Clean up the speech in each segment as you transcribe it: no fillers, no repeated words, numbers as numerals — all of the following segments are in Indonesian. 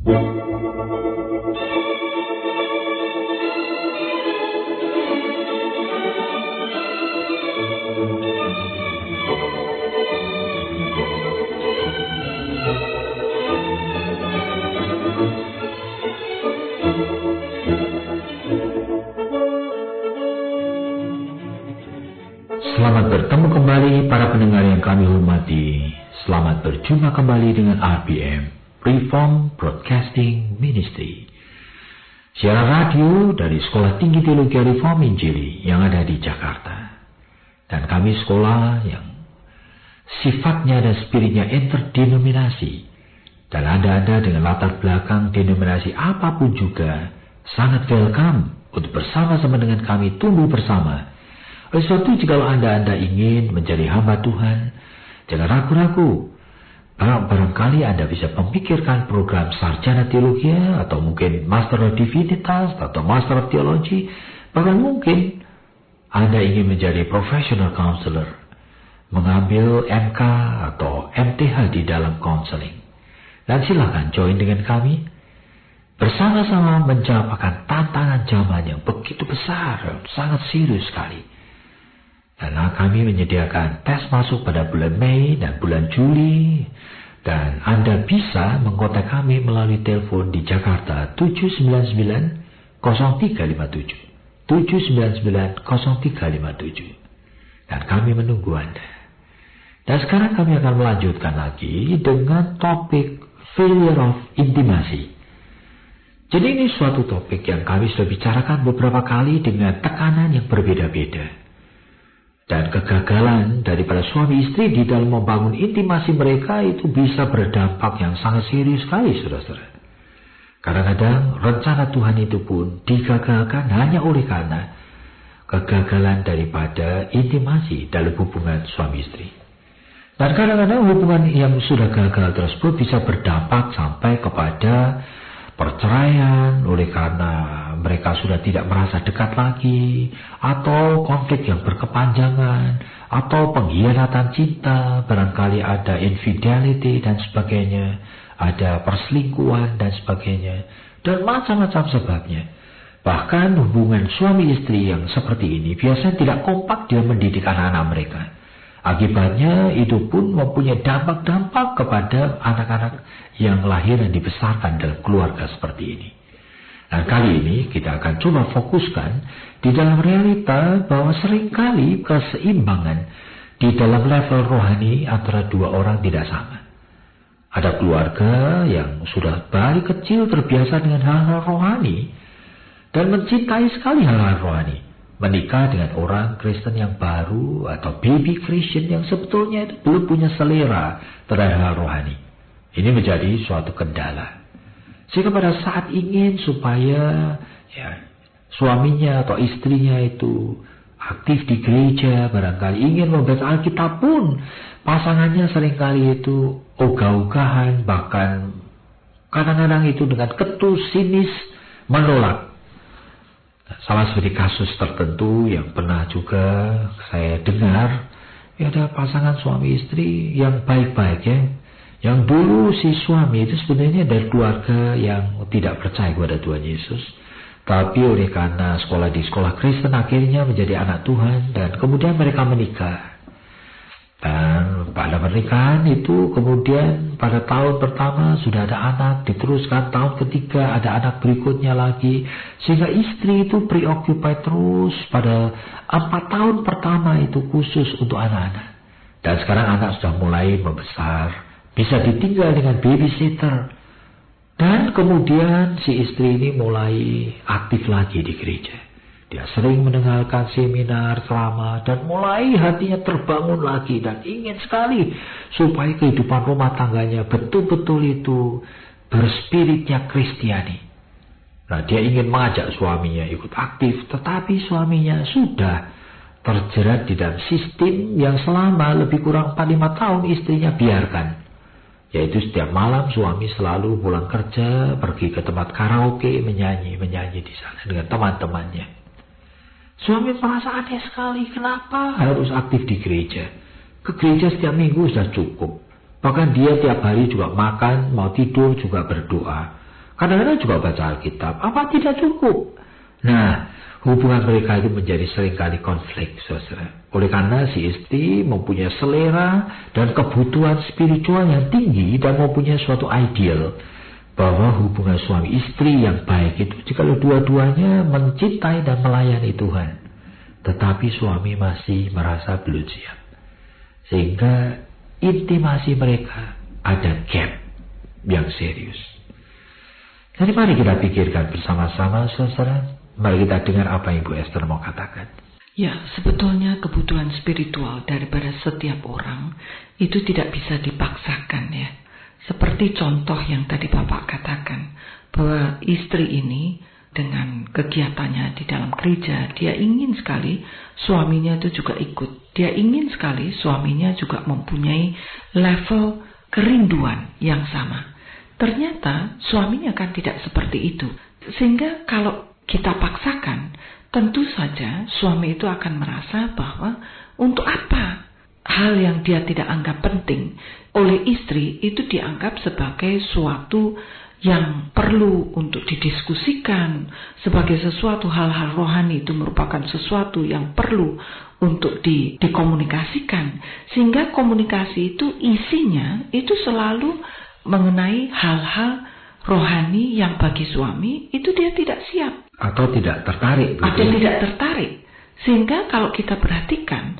Selamat bertemu kembali para pendengar yang kami hormati. Selamat berjumpa kembali dengan RBM, Reform Broadcasting Ministry, siaran radio dari Sekolah Tinggi Teologi Reform Injili yang ada di Jakarta. Dan kami sekolah yang sifatnya dan spiritnya interdenominasi. Dan Anda dengan latar belakang denominasi apapun juga sangat welcome untuk bersama-sama dengan kami tumbuh bersama. Oleh sebab itu, jika Anda ingin menjadi hamba Tuhan, jangan ragu-ragu. Barangkali Anda bisa memikirkan program sarjana teologi atau mungkin Master of Divinitas atau Master of Theology. Bahkan mungkin Anda ingin menjadi Professional Counselor, mengambil MK atau MTH di dalam counseling. Dan silakan join dengan kami. Bersama-sama mencapai tantangan zaman yang begitu besar, sangat serius sekali. Karena kami menyediakan tes masuk pada bulan Mei dan bulan Juli. Dan Anda bisa mengkontak kami melalui telepon di Jakarta 799-0357. 799-0357. Dan kami menunggu Anda. Dan sekarang kami akan melanjutkan lagi dengan topik failure of intimacy. Jadi ini suatu topik yang kami sudah bicarakan beberapa kali dengan tekanan yang berbeda-beda. Dan kegagalan daripada suami istri di dalam membangun intimasi mereka itu bisa berdampak yang sangat serius sekali, saudara-saudara. Kadang-kadang rencana Tuhan itu pun digagalkan hanya oleh karena kegagalan daripada intimasi dalam hubungan suami istri. Dan kadang-kadang hubungan yang sudah gagal tersebut bisa berdampak sampai kepada perceraian oleh karena mereka sudah tidak merasa dekat lagi, atau konflik yang berkepanjangan, atau pengkhianatan cinta, barangkali ada infidelity dan sebagainya, ada perselingkuhan dan sebagainya, dan macam-macam sebabnya. Bahkan hubungan suami istri yang seperti ini biasanya tidak kompak dalam mendidik anak-anak mereka. Akibatnya itu pun mempunyai dampak-dampak kepada anak-anak yang lahir dan dibesarkan dalam keluarga seperti ini. Nah, kali ini kita akan coba fokuskan di dalam realita bahwa seringkali keseimbangan di dalam level rohani antara dua orang tidak sama. Ada keluarga yang sudah dari kecil terbiasa dengan hal-hal rohani dan mencintai sekali hal-hal rohani. Menikah dengan orang Kristen yang baru atau baby Christian yang sebetulnya itu belum punya selera terhadap hal rohani. Ini menjadi suatu kendala. Sehingga pada saat ingin supaya suaminya atau istrinya itu aktif di gereja, barangkali ingin membaca Alkitab pun pasangannya seringkali itu ogah-ogahan, bahkan kadang-kadang itu dengan ketus, sinis, menolak. Sama seperti kasus tertentu yang pernah juga saya dengar, ada pasangan suami istri yang baik-baik ya. Yang dulu si suami itu sebenarnya dari keluarga yang tidak percaya kepada Tuhan Yesus. Tapi oleh karena sekolah di sekolah Kristen akhirnya menjadi anak Tuhan dan kemudian mereka menikah. Dan pada pernikahan itu kemudian pada tahun pertama sudah ada anak, diteruskan tahun ketiga ada anak berikutnya lagi. Sehingga istri itu preoccupied terus pada 4 tahun pertama itu khusus untuk anak-anak. Dan sekarang anak sudah mulai membesar, bisa ditinggal dengan babysitter. Dan kemudian si istri ini mulai aktif lagi di gereja. Dia sering mendengarkan seminar selama dan mulai hatinya terbangun lagi dan ingin sekali supaya kehidupan rumah tangganya betul-betul itu berspiritnya Kristiani. Nah, dia ingin mengajak suaminya ikut aktif, tetapi suaminya sudah terjerat di dalam sistem yang selama lebih kurang 4-5 tahun istrinya biarkan. Yaitu setiap malam suami selalu pulang kerja, pergi ke tempat karaoke, menyanyi di sana dengan teman-temannya. Suami merasa aneh sekali, kenapa harus aktif di gereja? Ke gereja setiap minggu sudah cukup. Bahkan dia tiap hari juga makan, mau tidur juga berdoa. Kadang-kadang juga baca Alkitab. Apa tidak cukup? Nah, hubungan mereka itu menjadi seringkali konflik, saudara. Oleh karena si istri mempunyai selera dan kebutuhan spiritual yang tinggi dan mempunyai suatu ideal bahwa hubungan suami istri yang baik itu jika dua-duanya mencintai dan melayani Tuhan. Tetapi suami masih merasa belum siap. Sehingga intimasi mereka ada gap yang serius. Jadi mari kita pikirkan bersama-sama, saudara. Mari kita dengar apa yang Ibu Esther mau katakan. Ya, sebetulnya kebutuhan spiritual daripada setiap orang itu tidak bisa dipaksakan ya. Seperti contoh yang tadi Bapak katakan, bahwa istri ini dengan kegiatannya di dalam gereja, dia ingin sekali suaminya itu juga ikut. Dia ingin sekali suaminya juga mempunyai level kerinduan yang sama. Ternyata suaminya kan tidak seperti itu. Sehingga kalau kita paksakan, tentu saja suami itu akan merasa bahwa untuk apa hal yang dia tidak anggap penting oleh istri itu dianggap sebagai suatu yang perlu untuk didiskusikan, sebagai sesuatu hal-hal rohani itu merupakan sesuatu yang perlu untuk dikomunikasikan. Sehingga komunikasi itu isinya itu selalu mengenai hal-hal rohani yang bagi suami itu dia tidak siap. Atau tidak tertarik. Atau tidak tertarik. Sehingga kalau kita perhatikan,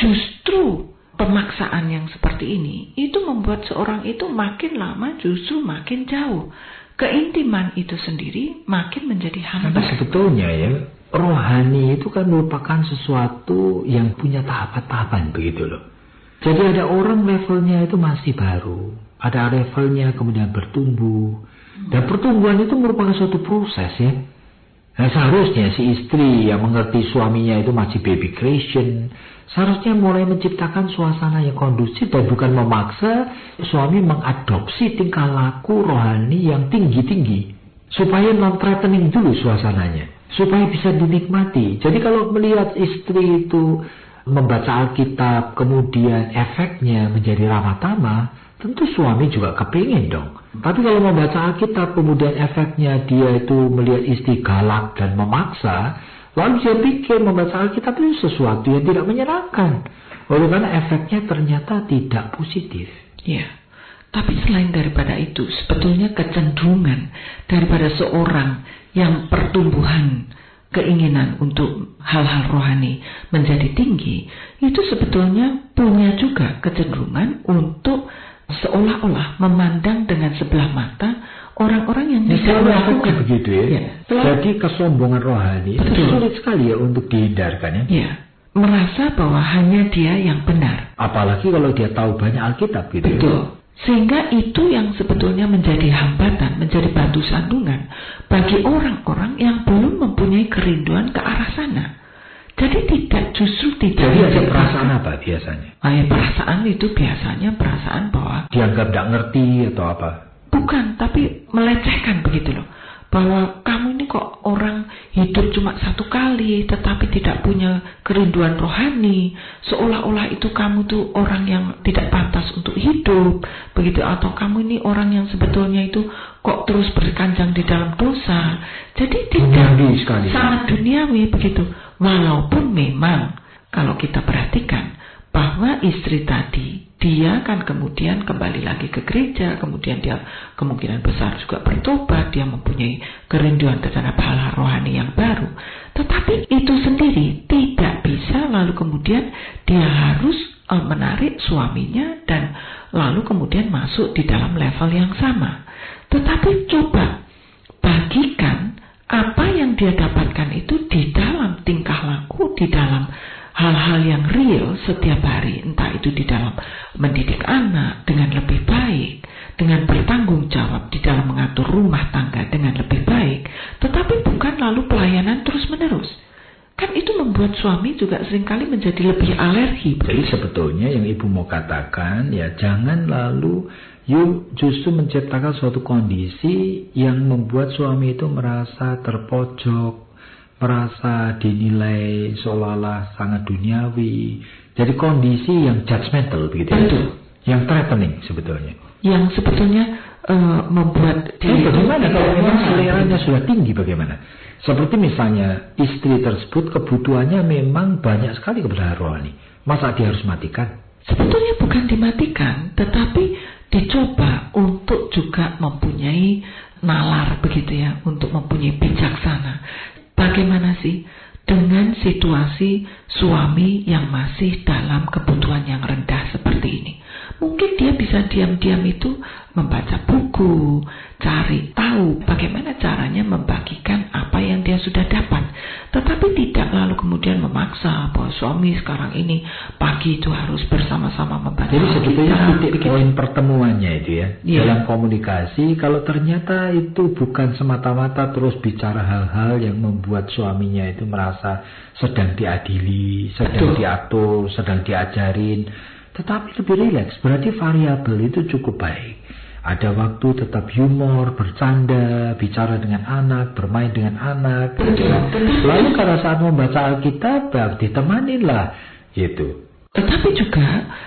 justru pemaksaan yang seperti ini, itu membuat seorang itu makin lama justru makin jauh. Keintiman itu sendiri makin menjadi hambar. Karena sebetulnya ya, rohani itu kan merupakan sesuatu yang punya tahapan-tahapan begitu loh. Jadi ada orang levelnya itu masih baru. Ada levelnya kemudian bertumbuh. Dan pertumbuhan itu merupakan suatu proses ya. Nah, seharusnya si istri yang mengerti suaminya itu masih baby Christian, seharusnya mulai menciptakan suasana yang kondusif dan bukan memaksa suami mengadopsi tingkah laku rohani yang tinggi-tinggi. Supaya non-threatening dulu suasananya. Supaya bisa dinikmati. Jadi kalau melihat istri itu membaca Alkitab, kemudian efeknya menjadi ramah tamah, tentu suami juga kepingin dong. Tapi kalau membaca Alkitab kemudian efeknya dia itu melihat istri galak dan memaksa, lalu dia pikir membaca Alkitab itu sesuatu yang tidak menyenangkan. Oleh karena efeknya ternyata tidak positif. Ya, tapi selain daripada itu, sebetulnya kecenderungan daripada seorang yang pertumbuhan keinginan untuk hal-hal rohani menjadi tinggi, itu sebetulnya punya juga kecenderungan untuk seolah-olah memandang dengan sebelah mata orang-orang yang tidak melakukan begitu ya. Jadi kesombongan rohani itu sulit sekali ya untuk dihindarkan ya. Ya, merasa bahwa hanya dia yang benar. Apalagi kalau dia tahu banyak Alkitab gitu. Betul. Ya. Sehingga itu yang sebetulnya menjadi hambatan, menjadi batu sandungan bagi orang-orang yang belum mempunyai kerinduan ke arah sana. Jadi justru tidak. Jadi ada perasaan apa biasanya? Perasaan itu biasanya perasaan bahwa dianggap tidak ngerti atau apa? Bukan, tapi melecehkan begitu loh. Bahwa kamu ini kok orang hidup cuma satu kali, tetapi tidak punya kerinduan rohani. Seolah-olah itu kamu tuh orang yang tidak pantas untuk hidup, begitu. Atau kamu ini orang yang sebetulnya itu kok terus berkanjang di dalam dosa. Jadi tidak, sangat duniawi begitu. Walaupun memang kalau kita perhatikan bahwa istri tadi, dia kan kemudian kembali lagi ke gereja, kemudian dia kemungkinan besar juga bertobat, dia mempunyai kerinduan terhadap hal-hal rohani yang baru. Tetapi itu sendiri tidak bisa lalu kemudian dia harus menarik suaminya dan lalu kemudian masuk di dalam level yang sama. Tetapi coba bagikan apa yang dia dapatkan itu di dalam tingkah laku, di dalam hal-hal yang real setiap hari, entah itu di dalam mendidik anak dengan lebih baik, dengan bertanggung jawab di dalam mengatur rumah tangga dengan lebih baik, tetapi bukan lalu pelayanan terus-menerus. Kan itu membuat suami juga seringkali menjadi lebih alergi. Jadi sebetulnya yang Ibu mau katakan, ya jangan lalu justru menciptakan suatu kondisi yang membuat suami itu merasa terpojok, merasa dinilai seolah-olah sangat duniawi. Jadi kondisi yang judgmental begitu. Betul. Yang threatening sebetulnya. Yang sebetulnya membuat bagaimana kalau memang seleranya sudah tinggi bagaimana? Seperti misalnya istri tersebut kebutuhannya memang banyak sekali kebutuhan rohani. Masa dia harus matikan? Sebetulnya bukan dimatikan, tetapi dicoba untuk juga mempunyai nalar begitu ya, untuk mempunyai bijaksana. Bagaimana sih dengan situasi suami yang masih dalam kebutuhan yang rendah seperti ini? Mungkin dia bisa diam-diam itu membaca buku, cari tahu bagaimana caranya membagikan apa yang dia sudah dapat. Tetapi tidak lalu kemudian memaksa bahwa suami sekarang ini pagi itu harus bersama-sama membaca. Jadi sebetulnya titik poin pertemuannya itu ya, dalam komunikasi, kalau ternyata itu bukan semata-mata terus bicara hal-hal yang membuat suaminya itu merasa sedang diadili, sedang diatur, sedang diajarin. Tetapi lebih rileks, berarti variabel itu cukup baik. Ada waktu tetap humor, bercanda, bicara dengan anak, bermain dengan anak. Lalu pada saat membaca Alkitab, ditemanin lah, gitu. Tetapi juga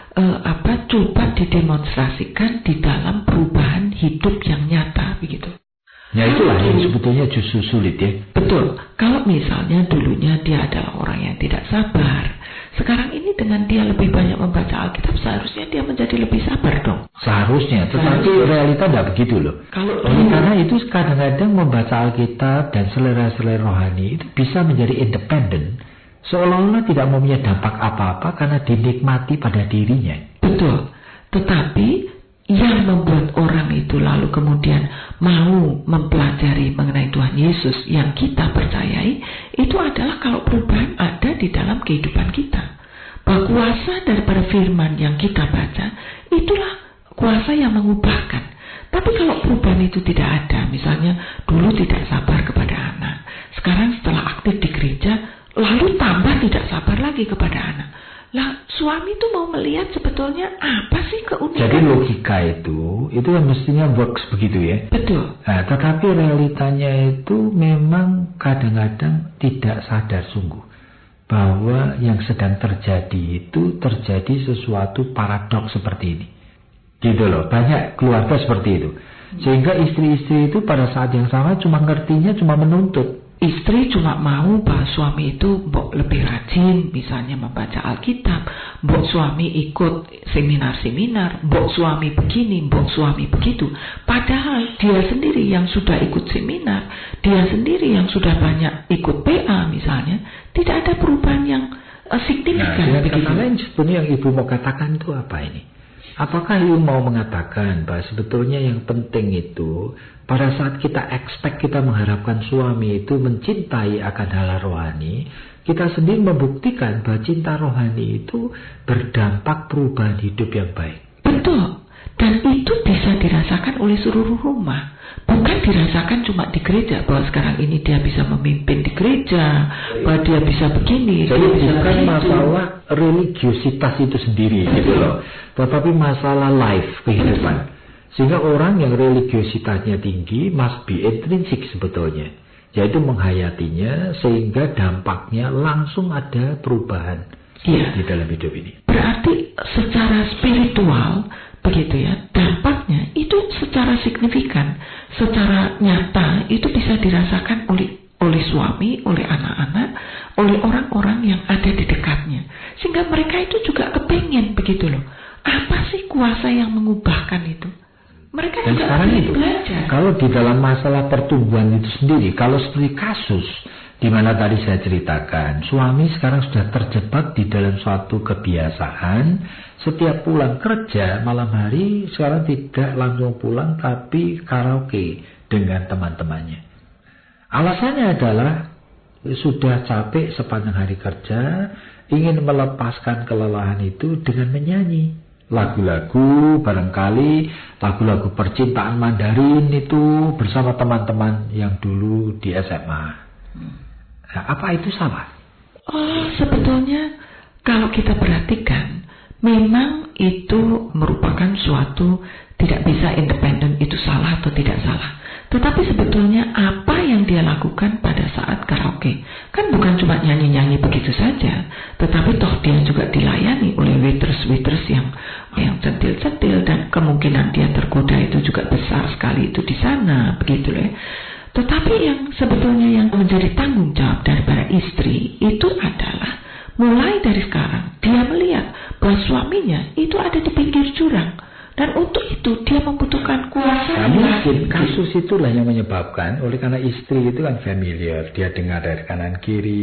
coba didemonstrasikan di dalam perubahan hidup yang nyata, begitu. Ya itulah yang sebetulnya justru sulit ya. Betul. Kalau misalnya dulunya dia adalah orang yang tidak sabar, sekarang ini dengan dia lebih banyak membaca Alkitab, seharusnya dia menjadi lebih sabar dong. Seharusnya, tetapi realita tidak begitu loh. Karena itu kadang-kadang membaca Alkitab dan selera-selera rohani itu bisa menjadi independen, seolah-olah tidak mempunyai dampak apa-apa karena dinikmati pada dirinya. Betul. Tetapi yang membuat orang itu lalu kemudian mau mempelajari mengenai Tuhan Yesus yang kita percayai, itu adalah kalau perubahan ada di dalam kehidupan kita. Bahwa kuasa daripada firman yang kita baca, itulah kuasa yang mengubahkan. Tapi kalau perubahan itu tidak ada, misalnya dulu tidak sabar kepada anak, sekarang setelah aktif di gereja, lalu tambah tidak sabar lagi kepada anak. Lah, suami itu mau melihat sebetulnya apa sih keunikan. Jadi logika itu yang mestinya works begitu ya. Betul. Nah, tetapi realitanya itu memang kadang-kadang tidak sadar sungguh bahwa yang sedang terjadi itu terjadi sesuatu paradoks seperti ini. Gitu loh, banyak keluarga seperti itu. Sehingga istri-istri itu pada saat yang sama cuma ngertinya cuma menuntut. Istri cuma mau bahwa suami itu lebih rajin, misalnya membaca Alkitab, suami ikut seminar-seminar, suami begini, suami begitu. Padahal dia sendiri yang sudah ikut seminar, dia sendiri yang sudah banyak ikut PA misalnya, tidak ada perubahan yang signifikan. Dengan kata lain sebenarnya yang Ibu mau katakan itu apa ini? Apakah Ibu mau mengatakan bahwa sebetulnya yang penting itu pada saat kita expect, kita mengharapkan suami itu mencintai akan hal rohani, kita sendiri membuktikan bahwa cinta rohani itu berdampak perubahan hidup yang baik. Betul. Dan itu bisa dirasakan oleh seluruh rumah. Bukan dirasakan cuma di gereja, bahwa sekarang ini dia bisa memimpin di gereja, bahwa dia bisa begini. Jadi bukan masalah religiositas itu sendiri gitu loh, tetapi masalah life, kehidupan. Sehingga orang yang religiositasnya tinggi must be intrinsic sebetulnya, yaitu menghayatinya sehingga dampaknya langsung ada perubahan di dalam hidup ini. Berarti secara spiritual begitu ya, dampaknya itu secara signifikan, secara nyata itu bisa dirasakan oleh suami, oleh anak-anak, oleh orang-orang yang ada di dekatnya. Sehingga mereka itu juga kepengen begitu loh. Apa sih kuasa yang mengubahkan itu? Mereka dan juga sekarang itu belajar. Kalau di dalam masalah pertumbuhan itu sendiri, kalau seperti kasus di mana tadi saya ceritakan, suami sekarang sudah terjebak di dalam suatu kebiasaan, setiap pulang kerja malam hari sekarang tidak langsung pulang tapi karaoke dengan teman-temannya. Alasannya adalah sudah capek sepanjang hari kerja, ingin melepaskan kelelahan itu dengan menyanyi lagu-lagu, barangkali lagu-lagu percintaan Mandarin itu bersama teman-teman yang dulu di SMA. Nah, apa itu salah? Sebetulnya kalau kita perhatikan, memang itu merupakan suatu tidak bisa independen, itu salah atau tidak salah. Tetapi sebetulnya apa yang dia lakukan pada saat karaoke, kan bukan cuma nyanyi-nyanyi begitu saja, tetapi toh dia juga dilayani oleh waiters yang centil-centil, dan kemungkinan dia tergoda itu juga besar sekali itu di sana, begitu loh. Tetapi yang sebetulnya yang menjadi tanggung jawab daripada istri itu adalah mulai dari sekarang dia melihat bahwa suaminya itu ada di pinggir jurang. Dan untuk itu dia membutuhkan kuasa. Mungkin kasus itulah yang menyebabkan, oleh karena istri itu kan familiar, dia dengar dari kanan kiri,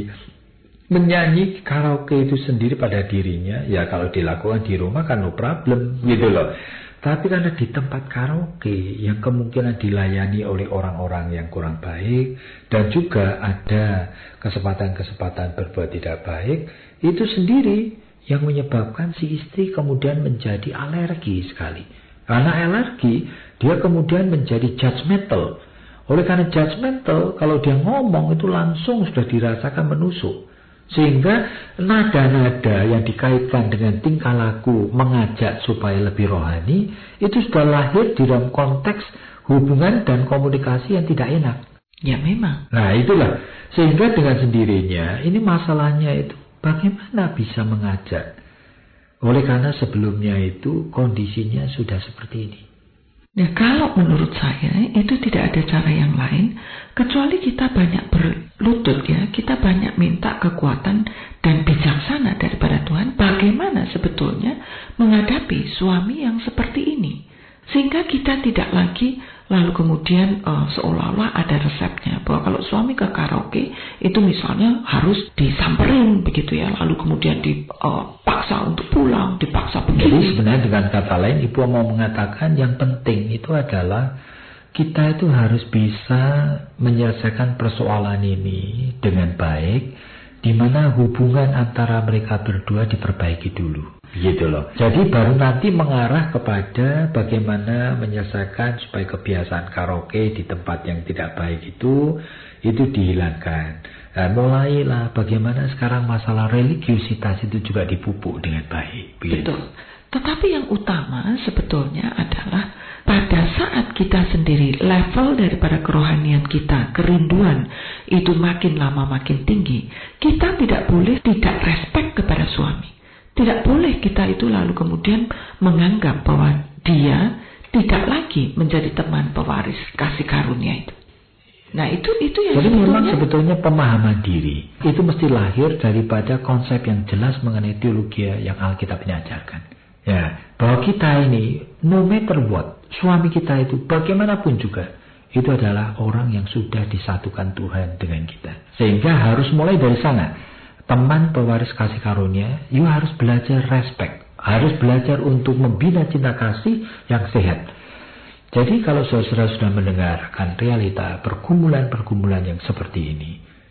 menyanyi karaoke itu sendiri pada dirinya, ya kalau dilakukan di rumah kan no problem gitu loh. Tapi karena di tempat karaoke yang kemungkinan dilayani oleh orang-orang yang kurang baik, dan juga ada kesempatan-kesempatan berbuat tidak baik, itu sendiri yang menyebabkan si istri kemudian menjadi alergi sekali. Karena alergi, dia kemudian menjadi judgmental. Oleh karena judgmental, kalau dia ngomong itu langsung sudah dirasakan menusuk. Sehingga nada-nada yang dikaitkan dengan tingkah laku mengajak supaya lebih rohani, itu sudah lahir di dalam konteks hubungan dan komunikasi yang tidak enak. Ya memang. Nah itulah, sehingga dengan sendirinya, ini masalahnya itu bagaimana bisa mengajak? Oleh karena sebelumnya itu kondisinya sudah seperti ini. Nah, kalau menurut saya itu tidak ada cara yang lain kecuali kita banyak berlutut ya, kita banyak minta kekuatan dan bijaksana daripada Tuhan bagaimana sebetulnya menghadapi suami yang seperti ini. Sehingga kita tidak lagi lalu kemudian seolah-olah ada resepnya bahwa kalau suami ke karaoke itu misalnya harus disamperin begitu ya, lalu kemudian dipaksa untuk pulang, dipaksa begini. Jadi sebenarnya dengan kata lain Ibu mau mengatakan yang penting itu adalah kita itu harus bisa menyelesaikan persoalan ini dengan baik, di mana hubungan antara mereka berdua diperbaiki dulu. Gitu loh. Jadi baru nanti mengarah kepada bagaimana menyelesaikan supaya kebiasaan karaoke di tempat yang tidak baik itu dihilangkan. Nah, mulailah bagaimana sekarang masalah religiusitas itu juga dipupuk dengan baik. Begitu. Betul. Tetapi yang utama sebetulnya adalah pada saat kita sendiri level daripada kerohanian kita, kerinduan itu makin lama makin tinggi, kita tidak boleh tidak respect kepada suami. Tidak boleh kita itu lalu kemudian menganggap bahwa dia tidak lagi menjadi teman pewaris kasih karunia itu. Nah itu yang jadi memang sebetulnya pemahaman diri itu mesti lahir daripada konsep yang jelas mengenai teologi yang Alkitab ajarkan. Ya, bahwa kita ini no matter what, suami kita itu bagaimanapun juga itu adalah orang yang sudah disatukan Tuhan dengan kita. Sehingga harus mulai dari sana. Teman pewaris kasih karunia, you harus belajar respect. Harus belajar untuk membina cinta kasih yang sehat. Jadi kalau saudara sudah mendengarkan realita pergumulan-pergumulan yang seperti ini,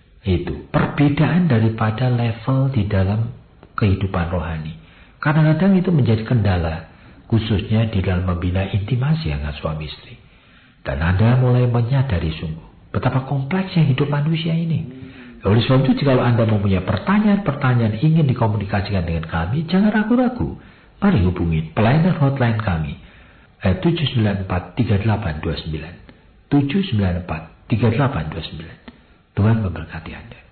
itu perbedaan daripada level di dalam kehidupan rohani. Kadang-kadang itu menjadi kendala, khususnya di dalam membina intimasi dengan suami istri. Dan Anda mulai menyadari sungguh betapa kompleksnya hidup manusia ini. Oleh sebab itu, jika Anda mempunyai pertanyaan-pertanyaan ingin dikomunikasikan dengan kami, jangan ragu-ragu. Mari hubungi pelayanan hotline kami 794-3829. 794-3829. Tuhan memberkati Anda.